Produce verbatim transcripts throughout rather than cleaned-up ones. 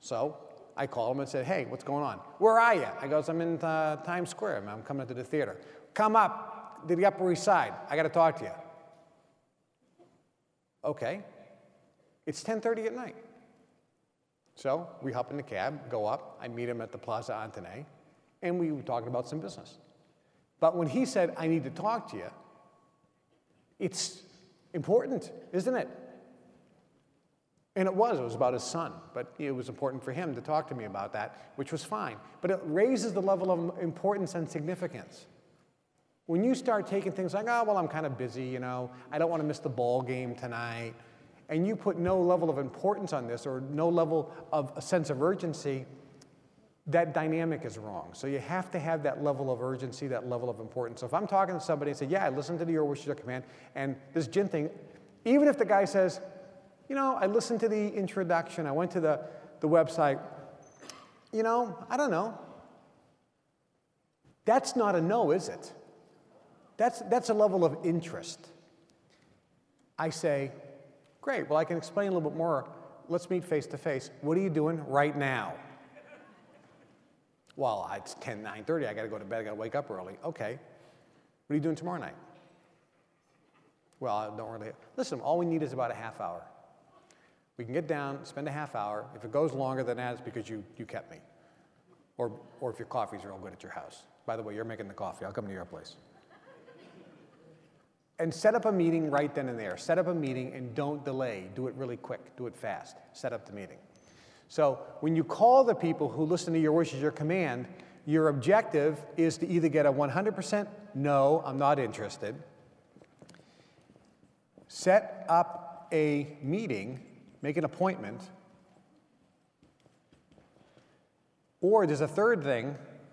So I called him and said, hey, what's going on? Where are you? I goes, I'm in uh, Times Square. I'm coming to the theater. Come up to the Upper East Side. I got to talk to you. Okay. It's ten thirty at night. So we hop in the cab, go up. I meet him at the Plaza Antone, and we were talking about some business. But when he said, I need to talk to you, it's important, isn't it? And it was. It was about his son. But it was important for him to talk to me about that, which was fine. But it raises the level of importance and significance. When you start taking things like, oh, well, I'm kind of busy, you know, I don't want to miss the ball game tonight, and you put no level of importance on this or no level of a sense of urgency, that dynamic is wrong. So you have to have that level of urgency, that level of importance. So if I'm talking to somebody and say, yeah, I listened to the Your Wish Is Your Command, and this gin thing, even if the guy says, you know, I listened to the introduction, I went to the, the website, you know, I don't know. That's not a no, is it? That's, that's a level of interest. I say, great, well, I can explain a little bit more. Let's meet face to face. What are you doing right now? Well, it's ten, nine thirty, I gotta go to bed, I gotta wake up early. Okay, what are you doing tomorrow night? Well, I don't really, listen, all we need is about a half hour. We can get down, spend a half hour. If it goes longer than that, it's because you, you kept me. Or, or if your coffee's real good at your house. By the way, you're making the coffee, I'll come to your place. And set up a meeting right then and there. Set up a meeting and don't delay. Do it really quick, do it fast. Set up the meeting. So when you call the people who listen to Your Wish Is Your Command, your objective is to either get a one hundred percent no, I'm not interested, set up a meeting, make an appointment, or there's a third thing,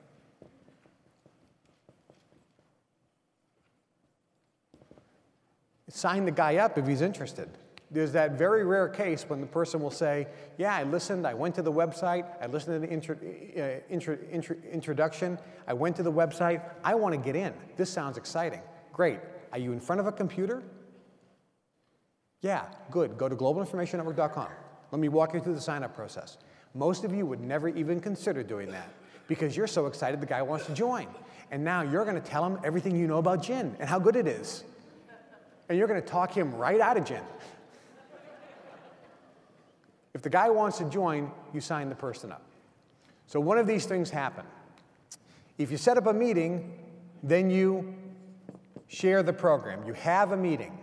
sign the guy up if he's interested. There's that very rare case when the person will say, yeah, I listened, I went to the website, I listened to the intro, uh, intro, intro, introduction, I went to the website, I want to get in. This sounds exciting. Great. Are you in front of a computer? Yeah, good. Go to global information network dot com. Let me walk you through the sign-up process. Most of you would never even consider doing that because you're so excited the guy wants to join. And now you're going to tell him everything you know about gin and how good it is. And you're going to talk him right out of gin. If the guy wants to join, you sign the person up. So one of these things happen. If you set up a meeting, then you share the program. You have a meeting.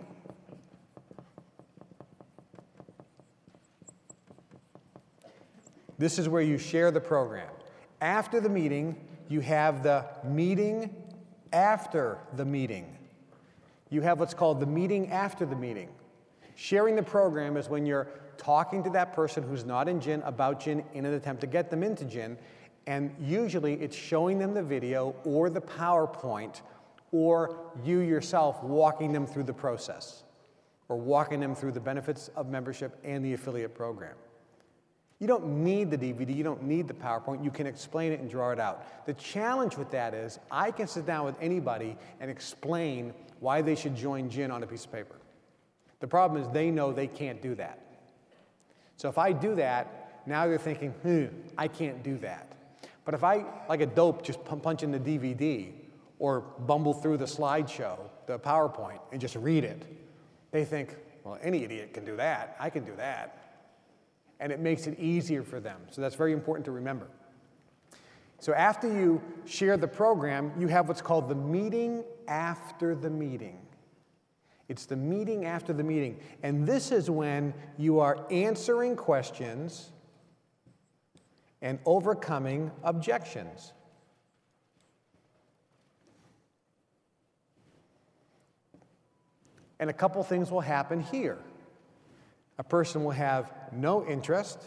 This is where you share the program. After the meeting, you have the meeting after the meeting. You have what's called the meeting after the meeting. Sharing the program is when you're talking to that person who's not in gin about gin in an attempt to get them into gin, and usually it's showing them the video or the PowerPoint or you yourself walking them through the process or walking them through the benefits of membership and the affiliate program. You don't need the D V D, you don't need the PowerPoint, you can explain it and draw it out. The challenge with that is I can sit down with anybody and explain why they should join gin on a piece of paper. The problem is they know they can't do that. So if I do that, now they're thinking, hmm, I can't do that. But if I, like a dope, just punch in the D V D or bumble through the slideshow, the PowerPoint, and just read it, they think, well, any idiot can do that. I can do that. And it makes it easier for them. So that's very important to remember. So after you share the program, you have what's called the meeting after the meeting. It's the meeting after the meeting. And this is when you are answering questions and overcoming objections. And a couple things will happen here. A person will have no interest.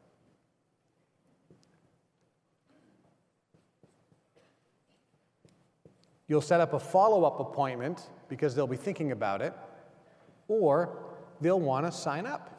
You'll set up a follow-up appointment because they'll be thinking about it, or they'll want to sign up.